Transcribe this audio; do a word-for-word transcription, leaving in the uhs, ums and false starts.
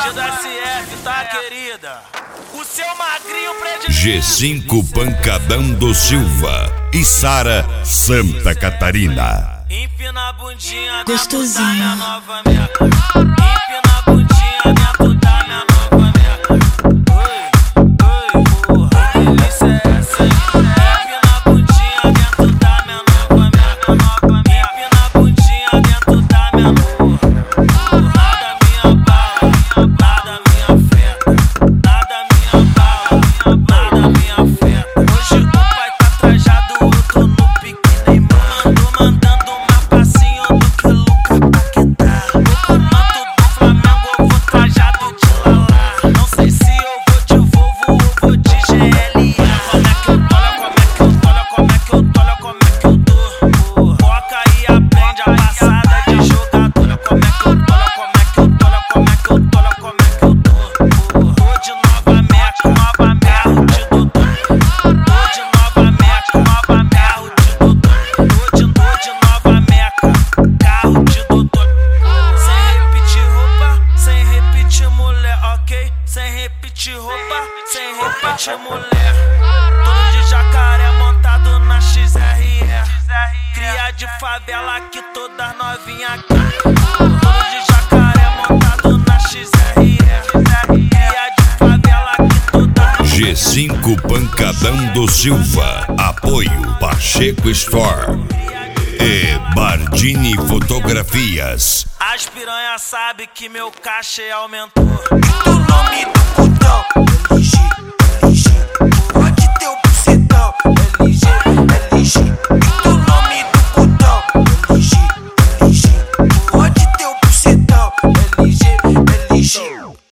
do S F, tá, querida? O seu magrinho predileto. G cinco Pancadão do Silva e Sara Santa Catarina. Empina a bundinha, gostosinho. Minha nova meca. Empina a bundinha, dentro da minha nova meca. Oi, oi, porra, que delícia é essa, hein? Empina a bundinha, dentro da minha nova meca. Empina a bundinha, dentro da minha porra. Nada minha bala, nada minha feta. Nada minha bala, nada minha feta. Hoje o pai tá trajado, eu tô no pique Neymar. Tô mandando mais passinho do que Luca Paquetá. No manto do Flamengo eu vou trajado de lalá. Não sei se eu vou de Volvo ou vou de G L A. Como é que eu tô, como é que eu tô, como é que eu tô, como é que eu tô. Foca e aprende a passada de jogador. Como é que eu tô, como é que eu tô, como é que eu tô, como é que eu tô. Tô de nova meca, nova carro de doutor. Tô de nova meca, nova carro de doutor. Tô de, tô de nova meca, carro de doutor. Sem repetir roupa, sem repetir mulher, ok? Sem repetir roupa, sem repetir mulher. Todo de jacaré montado na X R E. Cria de favela que todas novinha quer. Todo de jacaré montado na X R E. Cria de favela que todas. G cinco Pancadão do Silva. Apoio Pacheco Store e Bardini Fotografias. As piranha sabe que meu cachê aumentou. O nome do putão, L G, L G. Pode ter o bucetão, L G, L G.